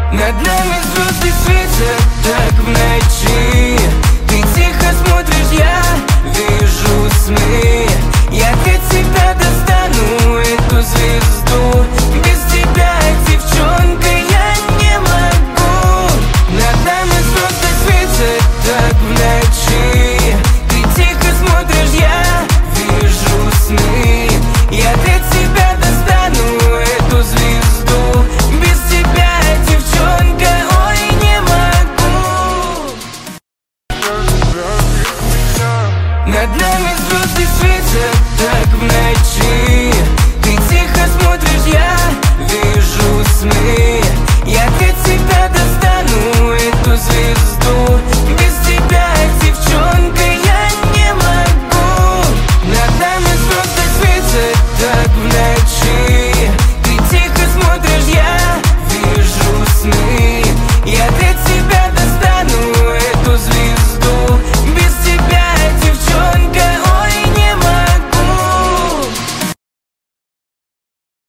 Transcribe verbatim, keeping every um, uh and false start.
Над нами звезды светят так в ночи. Ты тихо смотришь, я вижу сны.